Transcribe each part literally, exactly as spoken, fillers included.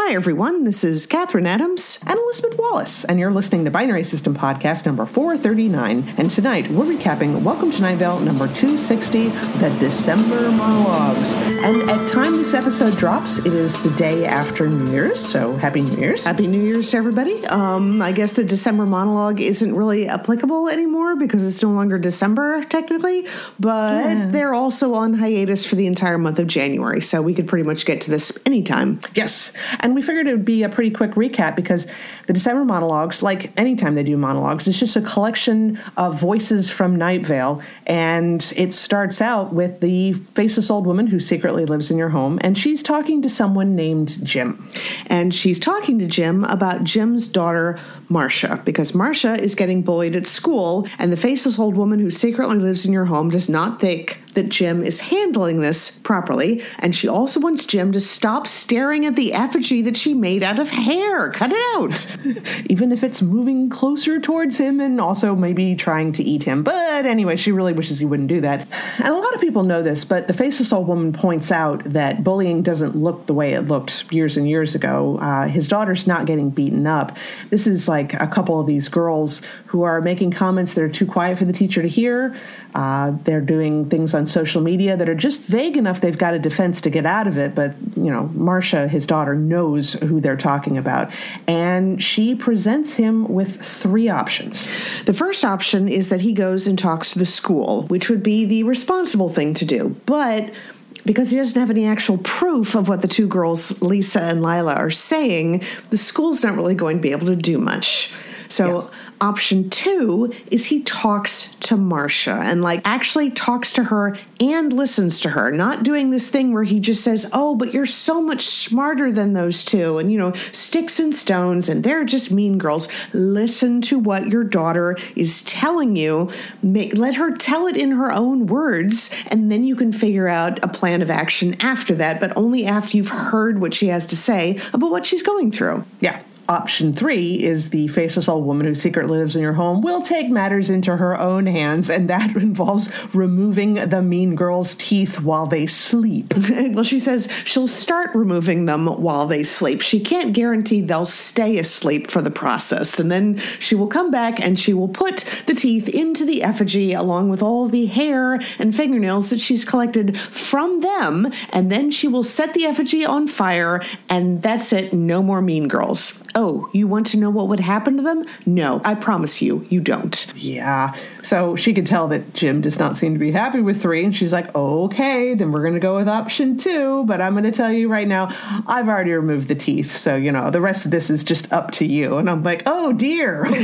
Hi, everyone. This is Catherine Adams and Elizabeth Wallace, and you're listening to Binary System Podcast number four thirty-nine. And tonight, we're recapping Welcome to Night Vale number two sixty, The December Monologues. And at time this episode drops, it is the day after New Year's, so Happy New Year's. Happy New Year's to everybody. Um, I guess the December monologue isn't really applicable anymore because it's no longer December, technically, but yeah. They're also on hiatus for the entire month of January, so we could pretty much get to this anytime. Yes, and we figured it would be a pretty quick recap because the December monologues, like anytime they do monologues, it's just a collection of voices from Night Vale, and it starts out with the faceless old woman who secretly lives in your home, and she's talking to someone named Jim. And she's talking to Jim about Jim's daughter, Marcia, because Marcia is getting bullied at school, and the faceless old woman who secretly lives in your home does not think that Jim is handling this properly, and she also wants Jim to stop staring at the effigy that she made out of hair. Cut it out. Even if it's moving closer towards him and also maybe trying to eat him. But anyway, she really wishes he wouldn't do that. And a lot of people know this, but the faceless old woman points out that bullying doesn't look the way it looked years and years ago. Uh, his daughter's not getting beaten up. This is like a couple of these girls who are making comments that are too quiet for the teacher to hear. Uh, they're doing things on social media that are just vague enough they've got a defense to get out of it. But, you know, Marcia, his daughter, knows who they're talking about. And she presents him with three options. The first option is that he goes and talks to the school, which would be the responsible thing to do. But because he doesn't have any actual proof of what the two girls, Lisa and Lila, are saying, the school's not really going to be able to do much. So yeah. Option two is he talks to Marcia and like actually talks to her and listens to her, not doing this thing where he just says, oh, but you're so much smarter than those two. And, you know, sticks and stones and they're just mean girls. Listen to what your daughter is telling you. Make, let her tell it in her own words. And then you can figure out a plan of action after that, but only after you've heard what she has to say about what she's going through. Yeah. Option three is the faceless old woman who secretly lives in your home will take matters into her own hands, and that involves removing the mean girl's teeth while they sleep. Well, she says she'll start removing them while they sleep. She can't guarantee they'll stay asleep for the process, and then she will come back and she will put the teeth into the effigy along with all the hair and fingernails that she's collected from them, and then she will set the effigy on fire, and that's it. No more mean girls. Oh, you want to know what would happen to them? No, I promise you, you don't. Yeah. So she could tell that Jim does not seem to be happy with three, and she's like, okay, then we're going to go with option two, but I'm going to tell you right now, I've already removed the teeth, so, you know, the rest of this is just up to you. And I'm like, oh, dear, oh,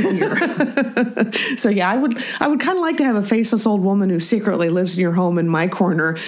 dear. So, yeah, I would, I would kind of like to have a faceless old woman who secretly lives in your home in my corner.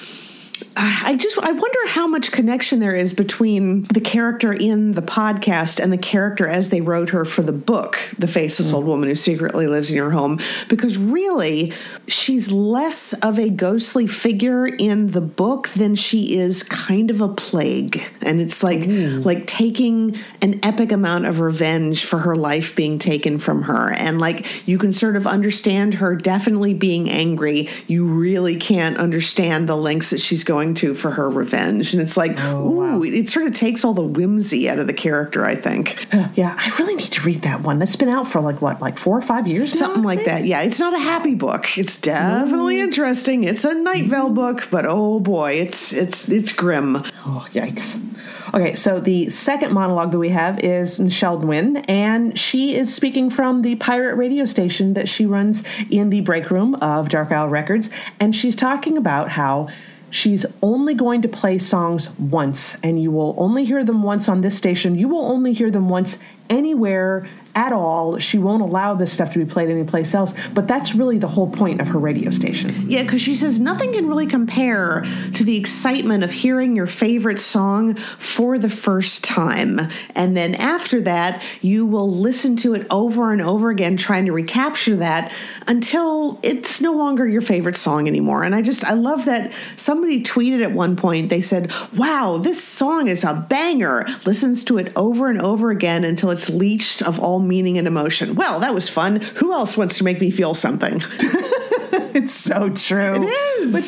I just, I wonder how much connection there is between the character in the podcast and the character as they wrote her for the book, The Faceless mm. Old Woman Who Secretly Lives in Your Home, because really she's less of a ghostly figure in the book than she is kind of a plague. And it's like, mm. like taking an epic amount of revenge for her life being taken from her. And like, you can sort of understand her definitely being angry. You really can't understand the lengths that she's going to for her revenge. And it's like, oh, ooh, wow. it, it sort of takes all the whimsy out of the character, I think. Yeah, I really need to read that one. That's been out for like, what, like four or five years now? Something like that. Yeah, it's not a happy book. It's definitely no. interesting. It's a Night Vale book, but oh boy, it's it's it's grim. Oh, yikes. Okay, so the second monologue that we have is Michelle Nguyen, and she is speaking from the pirate radio station that she runs in the break room of Dark Isle Records, and she's talking about how she's only going to play songs once, and you will only hear them once on this station. You will only hear them once anywhere at all. She won't allow this stuff to be played anyplace else, but that's really the whole point of her radio station. Yeah, because she says nothing can really compare to the excitement of hearing your favorite song for the first time. And then after that, you will listen to it over and over again, trying to recapture that until it's no longer your favorite song anymore. And I just, I love that somebody tweeted at one point, they said, wow, this song is a banger. Listens to it over and over again until it's leached of all meaning and emotion. Well, that was fun. Who else wants to make me feel something? It's so true. It is. But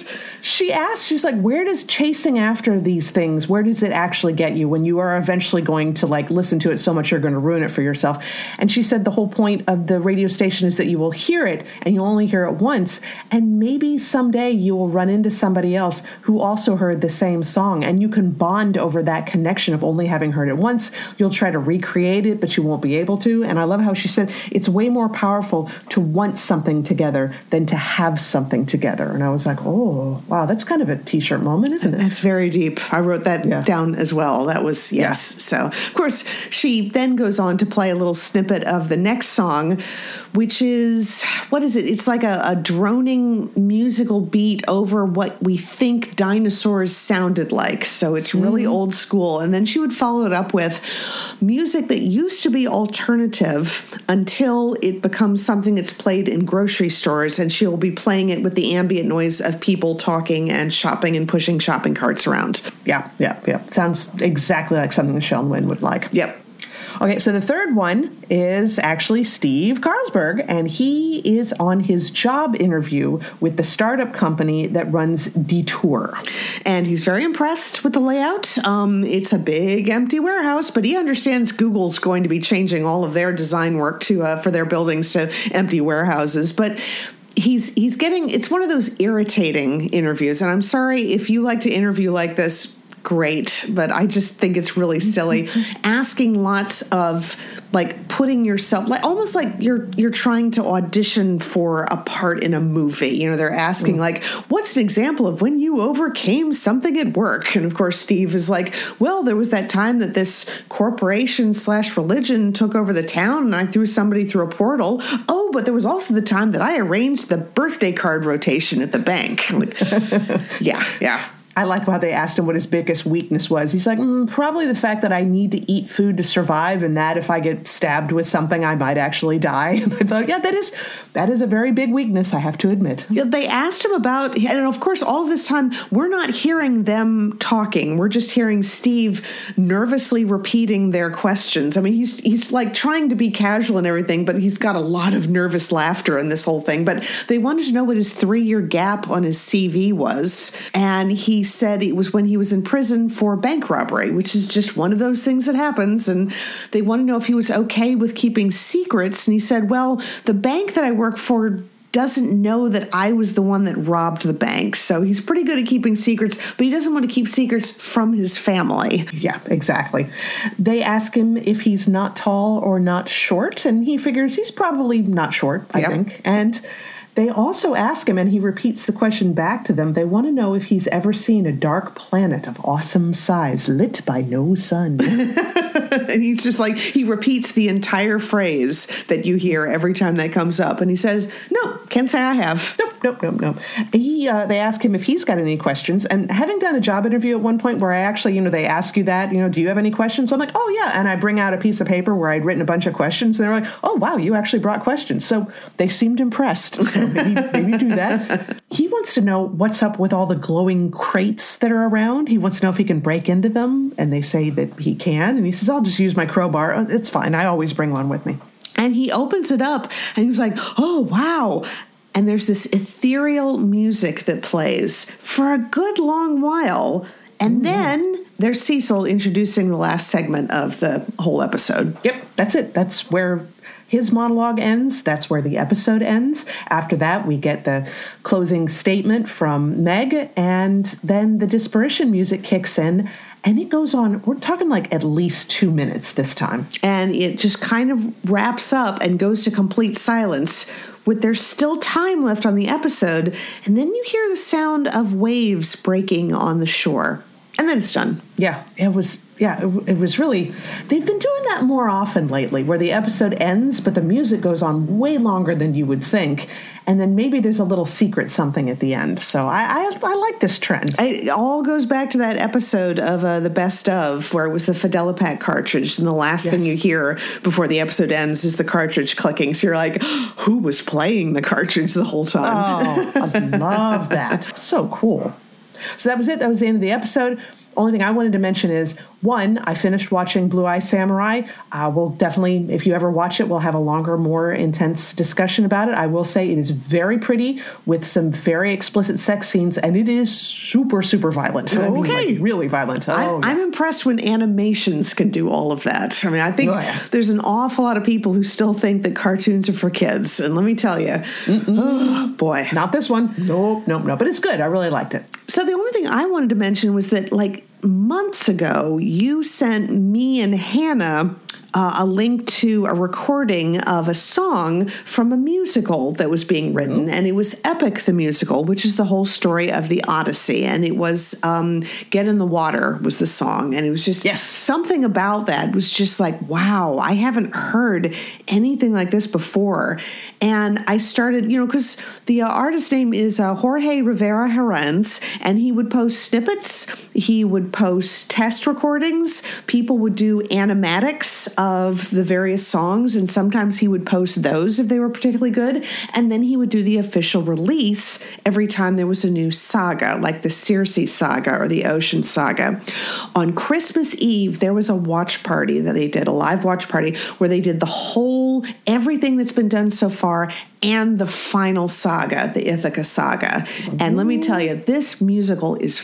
she asked, she's like, where does chasing after these things, where does it actually get you when you are eventually going to like listen to it so much you're going to ruin it for yourself? And she said the whole point of the radio station is that you will hear it and you'll only hear it once. And maybe someday you will run into somebody else who also heard the same song and you can bond over that connection of only having heard it once. You'll try to recreate it, but you won't be able to. And I love how she said it's way more powerful to want something together than to have something together. And I was like, oh, wow, that's kind of a T-shirt moment, isn't it? That's very deep. I wrote that yeah. down as well. That was, yes. Yeah. So, of course, she then goes on to play a little snippet of the next song, which is, what is it? It's like a, a droning musical beat over what we think dinosaurs sounded like. So it's really mm. old school. And then she would follow it up with music that used to be alternative until it becomes something that's played in grocery stores. And she'll be playing it with the ambient noise of people talking and shopping and pushing shopping carts around. Yeah, yeah, yeah. Sounds exactly like something Michelle Nguyen would like. Yep. Okay, so the third one is actually Steve Carlsberg, and he is on his job interview with the startup company that runs Detour. And he's very impressed with the layout. Um, it's a big empty warehouse, but he understands Google's going to be changing all of their design work to uh, for their buildings to empty warehouses. But he's he's getting, it's one of those irritating interviews. And I'm sorry if you like to interview like this. Great, but I just think it's really silly asking lots of like putting yourself like almost like you're you're trying to audition for a part in a movie. You know, they're asking mm. like, what's an example of when you overcame something at work? And of course, Steve is like, well, there was that time that this corporation slash religion took over the town and I threw somebody through a portal. Oh, but there was also the time that I arranged the birthday card rotation at the bank. Like, yeah, yeah. I like how they asked him what his biggest weakness was. He's like, mm, probably the fact that I need to eat food to survive, and that if I get stabbed with something, I might actually die. And I thought, yeah, that is that is a very big weakness, I have to admit. Yeah, they asked him about, and of course, all of this time, we're not hearing them talking. We're just hearing Steve nervously repeating their questions. I mean, he's he's like trying to be casual and everything, but he's got a lot of nervous laughter in this whole thing. But they wanted to know what his three-year gap on his C V was, and he said it was when he was in prison for bank robbery, which is just one of those things that happens. And they want to know if he was okay with keeping secrets. And he said, well, the bank that I work for doesn't know that I was the one that robbed the bank. So he's pretty good at keeping secrets, but he doesn't want to keep secrets from his family. Yeah, exactly. They ask him if he's not tall or not short, and he figures he's probably not short, I yep. think. And they also ask him, and he repeats the question back to them, they want to know if he's ever seen a dark planet of awesome size lit by no sun. And he's just like, he repeats the entire phrase that you hear every time that comes up. And he says, no, can't say I have. Nope, nope, nope, nope. He, uh, they ask him if he's got any questions. And having done a job interview at one point where I actually, you know, they ask you that, you know, do you have any questions? So I'm like, oh, yeah. And I bring out a piece of paper where I'd written a bunch of questions. And they're like, oh, wow, you actually brought questions. So they seemed impressed. So maybe, maybe do that. He wants to know what's up with all the glowing crates that are around. He wants to know if he can break into them. And they say that he can. And he says, I'll just use my crowbar. It's fine. I always bring one with me. And he opens it up and he was like, oh, wow. And there's this ethereal music that plays for a good long while. And mm. then there's Cecil introducing the last segment of the whole episode. Yep, that's it. That's where his monologue ends. That's where the episode ends. After that, we get the closing statement from Meg, and then the disparition music kicks in. And it goes on, we're talking like at least two minutes this time. And it just kind of wraps up and goes to complete silence with there's still time left on the episode. And then you hear the sound of waves breaking on the shore. And then it's done. Yeah, it was, yeah, it, it was really, they've been doing that more often lately, where the episode ends, but the music goes on way longer than you would think. And then maybe there's a little secret something at the end. So I I, I like this trend. It all goes back to that episode of uh, The Best Of, where it was the Fidelipac cartridge. And the last yes. thing you hear before the episode ends is the cartridge clicking. So you're like, who was playing the cartridge the whole time? Oh, I love that. So cool. So that was it. That was the end of the episode. Only thing I wanted to mention is, one, I finished watching Blue Eye Samurai. Uh, we'll definitely, if you ever watch it, we'll have a longer, more intense discussion about it. I will say it is very pretty with some very explicit sex scenes, and it is super, super violent. Okay. I mean, like, really violent. Oh, I, yeah. I'm impressed when animations can do all of that. I mean, I think Oh, yeah. there's an awful lot of people who still think that cartoons are for kids. And let me tell you, oh, boy. Not this one. Nope, nope, nope. But it's good. I really liked it. So the only thing I wanted to mention was that, like, months ago, you sent me and Hannah uh, a link to a recording of a song from a musical that was being written, and it was Epic the Musical, which is the whole story of the Odyssey, and it was um, Get in the Water was the song, and it was just yes. something about that was just like, wow, I haven't heard anything like this before. And I started, you know, because the uh, artist name is uh, Jorge Rivera Herranz, and he would post snippets, he would post test recordings, people would do animatics of the various songs, and sometimes he would post those if they were particularly good, and then he would do the official release every time there was a new saga, like the Circe saga or the Ocean saga. On Christmas Eve, there was a watch party that they did, a live watch party, where they did the whole, everything that's been done so far, and the final saga, the Ithaca saga. And let me tell you, this musical is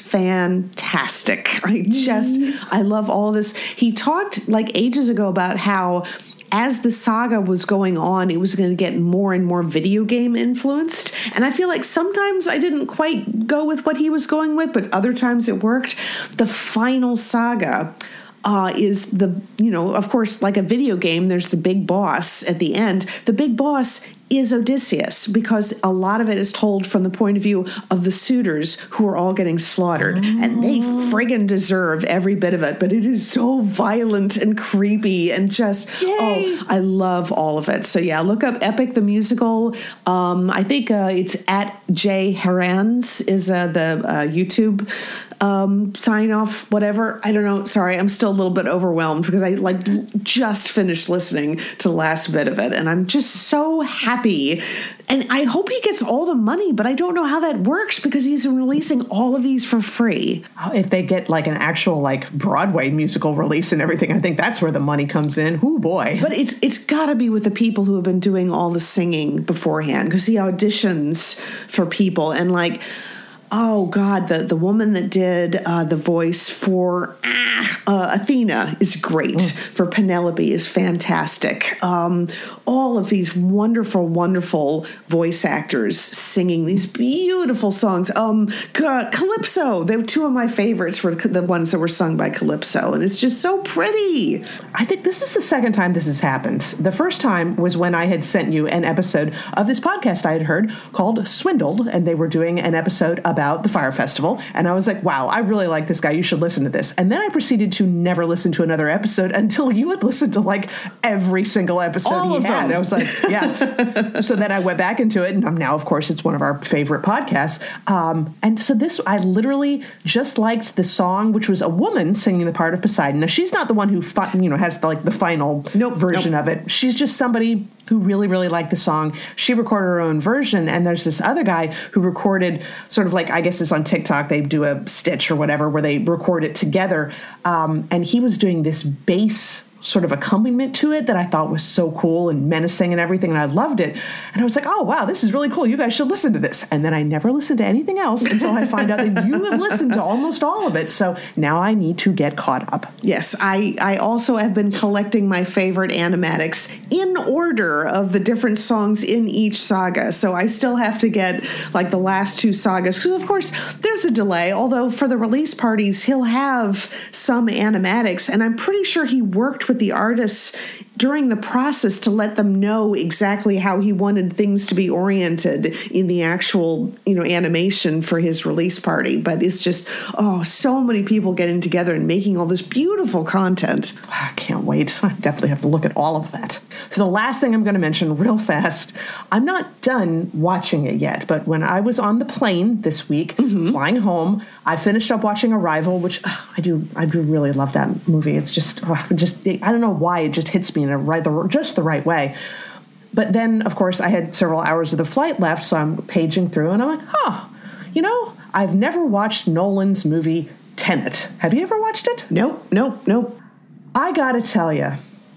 fantastic. I just, I love all this. He talked like ages ago about how as the saga was going on, it was going to get more and more video game influenced. And I feel like sometimes I didn't quite go with what he was going with, but other times it worked. The final saga Uh, is the, you know, of course, like a video game, there's the big boss at the end. The big boss is Odysseus, because a lot of it is told from the point of view of the suitors who are all getting slaughtered. Oh. And they friggin' deserve every bit of it. But it is so violent and creepy and just, Yay. oh, I love all of it. So yeah, look up Epic the Musical. Um, I think uh, it's at J Herranz is uh, the uh, YouTube Um, sign off, whatever. I don't know. Sorry, I'm still a little bit overwhelmed because I like just finished listening to the last bit of it, and I'm just so happy. And I hope he gets all the money, but I don't know how that works because he's releasing all of these for free. If they get like an actual like Broadway musical release and everything, I think that's where the money comes in. Oh boy! But it's it's got to be with the people who have been doing all the singing beforehand, because he auditions for people and like. Oh, God, the, the woman that did uh, the voice for ah, uh, Athena is great. Mm. For Penelope is fantastic. Um, all of these wonderful, wonderful voice actors singing these beautiful songs. Um, Calypso, they were two of my favorites were the ones that were sung by Calypso, and it's just so pretty. I think this is the second time this has happened. The first time was when I had sent you an episode of this podcast I had heard called Swindled, and they were doing an episode about about the Fire Festival, and I was like, wow, I really like this guy. You should listen to this. And then I proceeded to never listen to another episode until you had listened to like every single episode All he of had. them. I was like, yeah. So then I went back into it, and now, of course, it's one of our favorite podcasts. Um, and so this, I literally just liked the song, which was a woman singing the part of Poseidon. Now, she's not the one who, fi- you know, has the, like the final nope, version nope. of it. She's just somebody who really, really liked the song. She recorded her own version, and there's this other guy who recorded sort of like, I guess it's on TikTok, they do a stitch or whatever where they record it together, um, and he was doing this bass sort of accompaniment to it that I thought was so cool and menacing and everything, and I loved it. And I was like, oh, wow, this is really cool. You guys should listen to this. And then I never listened to anything else until I find out that you have listened to almost all of it. So now I need to get caught up. Yes, I, I also have been collecting my favorite animatics in order of the different songs in each saga. So I still have to get like the last two sagas, because of course there's a delay, although for the release parties he'll have some animatics, and I'm pretty sure he worked with the artists during the process to let them know exactly how he wanted things to be oriented in the actual, you know, animation for his release party. But it's just, oh, so many people getting together and making all this beautiful content. I can't wait. I definitely have to look at all of that. So the last thing I'm going to mention real fast, I'm not done watching it yet, but when I was on the plane this week, mm-hmm. flying home, I finished up watching Arrival, which uh, I do I do really love that movie. It's just, uh, just I don't know why it just hits me in a right, the, just the right way. But then, of course, I had several hours of the flight left, so I'm paging through, and I'm like, huh, you know, I've never watched Nolan's movie Tenet. Have you ever watched it? Nope, nope, nope. I gotta tell you,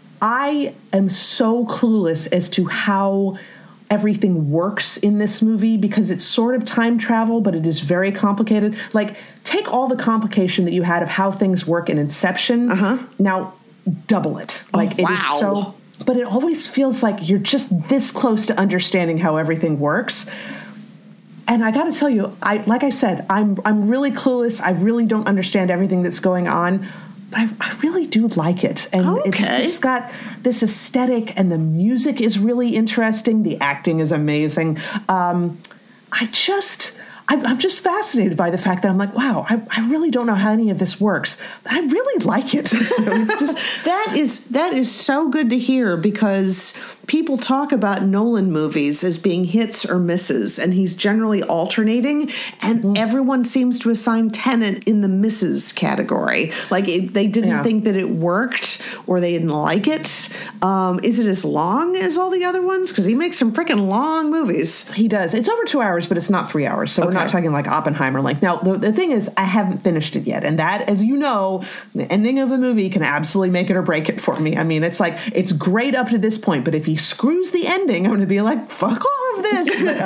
I am so clueless as to how everything works in this movie because it's sort of time travel, but it is very complicated. Like, take all the complication that you had of how things work in Inception. Uh-huh. Now, double it. Like, oh, wow. it is so... But it always feels like you're just this close to understanding how everything works. And I got to tell you, I like I said, I'm I'm really clueless. I really don't understand everything that's going on. But I, I really do like it. And okay. it's, it's got this aesthetic, and the music is really interesting. The acting is amazing. Um, I just... I'm just fascinated by the fact that I'm like, wow, I, I really don't know how any of this works, but I really like it. So it's just that is that is so good to hear, because people talk about Nolan movies as being hits or misses, and he's generally alternating, and mm-hmm. everyone seems to assign Tenet in the misses category. Like it, they didn't yeah. think that it worked, or they didn't like it. Um, is it as long as all the other ones? Because he makes some freaking long movies. He does. It's over two hours, but it's not three hours, so okay. we're not talking like Oppenheimer length. Now, the, the thing is, I haven't finished it yet, and that, as you know, the ending of a movie can absolutely make it or break it for me. I mean, it's like, it's great up to this point, but if he screws the ending, I'm going to be like, fuck all of this. But,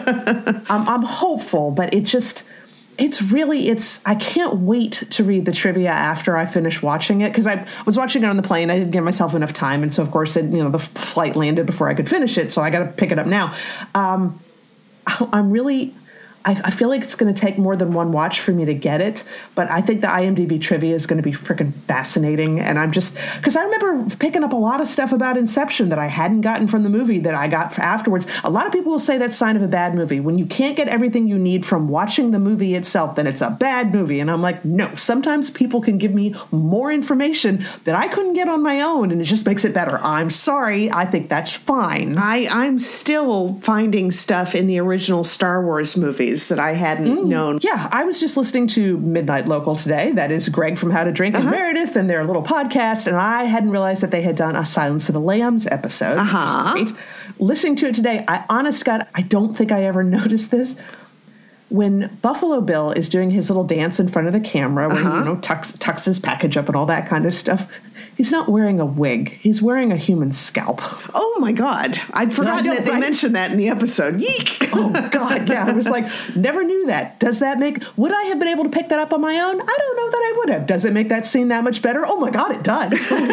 um, I'm, I'm hopeful, but it just... It's really, it's, I can't wait to read the trivia after I finish watching it, because I was watching it on the plane. I didn't give myself enough time. And so, of course, it, you know, the flight landed before I could finish it. So I got to pick it up now. Um, I'm really... I, I feel like it's going to take more than one watch for me to get it, but I think the IMDb trivia is going to be freaking fascinating. And I'm just, because I remember picking up a lot of stuff about Inception that I hadn't gotten from the movie that I got afterwards. A lot of people will say that's a sign of a bad movie. When you can't get everything you need from watching the movie itself, then it's a bad movie. And I'm like, no, sometimes people can give me more information that I couldn't get on my own, and it just makes it better. I'm sorry. I think that's fine. I, I'm still finding stuff in the original Star Wars movies that I hadn't mm. known. Yeah, I was just listening to Midnight Local today. That is Greg from How to Drink and uh-huh. Meredith and their little podcast, and I hadn't realized that they had done a Silence of the Lambs episode, uh-huh. which is great. Listening to it today, I honest to God, I don't think I ever noticed this. When Buffalo Bill is doing his little dance in front of the camera, when uh-huh. he, you know, tucks, tucks his package up and all that kind of stuff, he's not wearing a wig. He's wearing a human scalp. Oh, my God. I'd forgotten know, that right? they mentioned that in the episode. Yeek! Oh, God, yeah. I was like, never knew that. Does that make... Would I have been able to pick that up on my own? I don't know that I would have. Does it make that scene that much better? Oh, my God, it does. Holy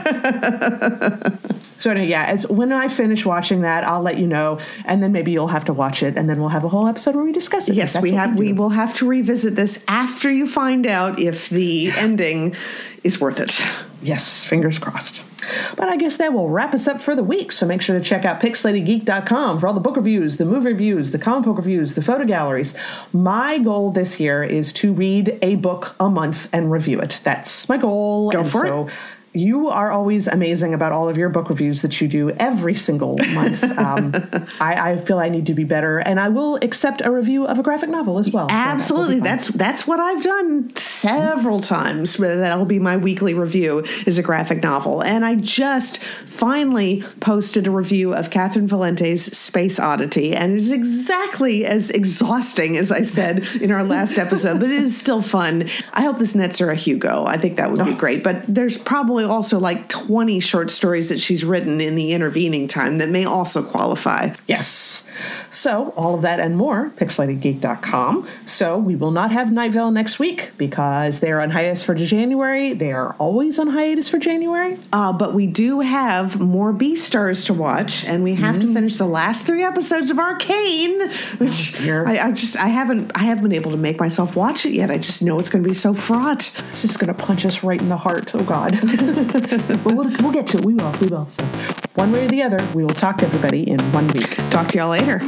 cow. So anyway, yeah, as when I finish watching that, I'll let you know, and then maybe you'll have to watch it, and then we'll have a whole episode where we discuss it. Yes, we have. We, we will have to revisit this after you find out if the ending is worth it. Yes, fingers crossed. But I guess that will wrap us up for the week. So make sure to check out pixelated geek dot com for all the book reviews, the movie reviews, the comic book reviews, the photo galleries. My goal this year is to read a book a month and review it. That's my goal. Go and for so it. You are always amazing about all of your book reviews that you do every single month. Um, I, I feel I need to be better, and I will accept a review of a graphic novel as well. Absolutely, so that that's that's what I've done several times. That'll be my weekly review, is a graphic novel, and I just finally posted a review of Catherine Valente's Space Oddity, and it is exactly as exhausting as I said in our last episode, but it is still fun. I hope this nets her a Hugo. I think that would be great, but there's probably also like twenty short stories that she's written in the intervening time that may also qualify. Yes. So all of that and more, pixelated geek dot com. So we will not have Night Vale next week because they're on hiatus for January. They are always on hiatus for January. Uh, but we do have more Beastars to watch, and we have mm. to finish the last three episodes of Arcane, which oh, I, I just I haven't I haven't been able to make myself watch it yet. I just know it's going to be so fraught. It's just going to punch us right in the heart. Oh God. But we'll, we'll get to it. We will. We will. So one way or the other, we will talk to everybody in one week. Talk to y'all later.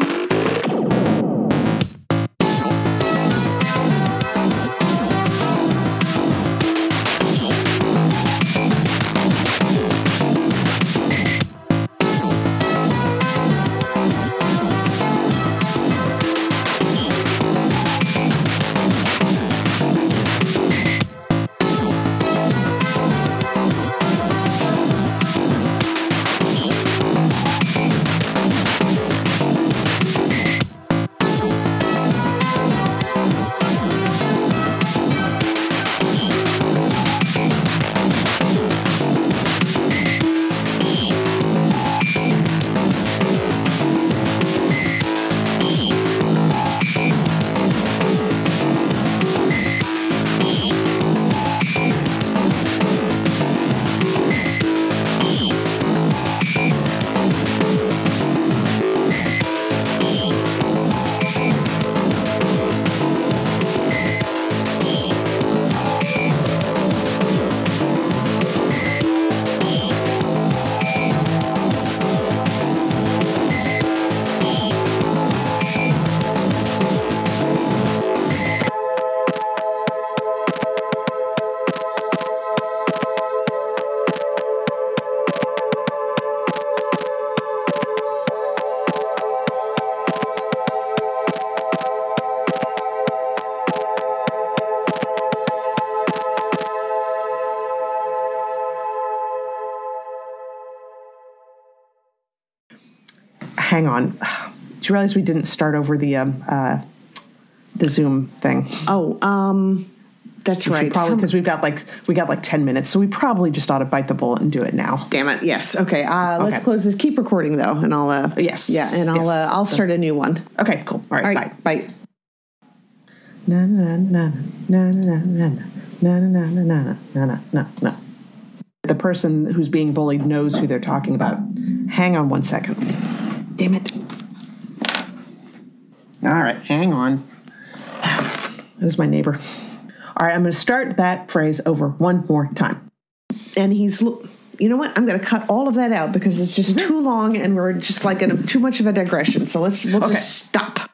hang on. Do you realize we didn't start over the um, uh, the Zoom thing? Oh, um, that's we right. Probably because we've got like we got like ten minutes, so we probably just ought to bite the bullet and do it now. Damn it! Yes. Okay. Uh, let's okay. close this. Keep recording though, and I'll. Uh, yes. Yeah, and I'll. Yes. Uh, I'll start a new one. Okay. Cool. All right. All right. Bye. Bye. Na na na na na na na na na na na na na na. The person who's being bullied knows who they're talking about. Hang on one second. Damn it. All right, hang on. This is my neighbor. All right, I'm going to start that phrase over one more time. And he's, you know what? I'm going to cut all of that out because it's just mm-hmm. too long and we're just like in a, too much of a digression. So let's we'll okay. just stop.